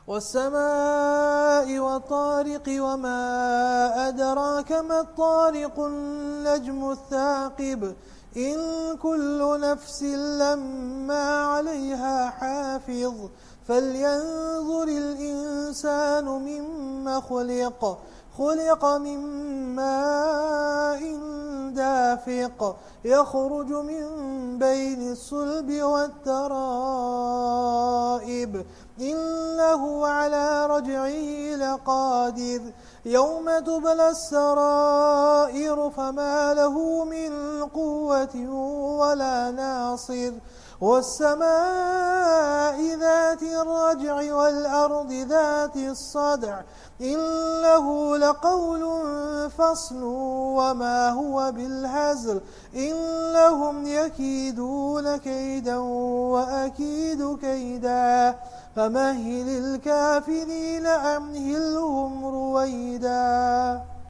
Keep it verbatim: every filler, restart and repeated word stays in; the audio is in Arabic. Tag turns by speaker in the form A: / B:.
A: والسماء والطارق وما أدراك ما الطارق النجم الثاقب إن كل نفس لما عليها حافظ فلينظر الإنسان مما خلق خلق من ماء دافق يخرج من بين الصلب والترائب إنه على رجعه لقادر يوم تبلى السرائر فما له من قوة ولا ناصر والسماء ذات الرجع والأرض ذات الصدع إنه لقول فصل وما هو بالهزل إنهم يكيدون كيدا وأكيد كيدا فمهل الكافرين أمهلهم رويدا